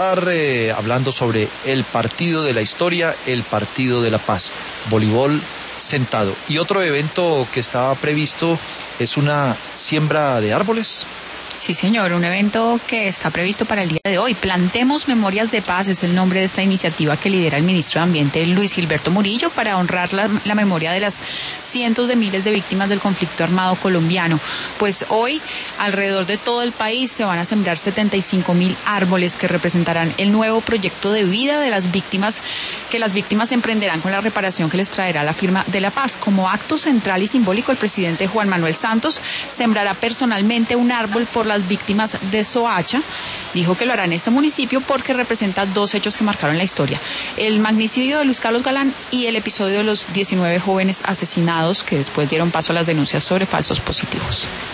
Hablando sobre el partido de la historia, el partido de la paz, voleibol sentado. Y otro evento que estaba previsto es una siembra de árboles. Sí, señor, un evento que está previsto para el día de hoy. Plantemos Memorias de Paz es el nombre de esta iniciativa que lidera el ministro de Ambiente, Luis Gilberto Murillo, para honrar la memoria de las cientos de miles de víctimas del conflicto armado colombiano. Pues hoy, alrededor de todo el país, se van a sembrar 75.000 árboles que representarán el nuevo proyecto de vida de las víctimas, que las víctimas emprenderán con la reparación que les traerá la firma de la paz. Como acto central y simbólico, el presidente Juan Manuel Santos sembrará personalmente un árbol por las víctimas de Soacha. Dijo que lo hará en este municipio porque representa dos hechos que marcaron la historia: el magnicidio de Luis Carlos Galán y el episodio de los 19 jóvenes asesinados que después dieron paso a las denuncias sobre falsos positivos.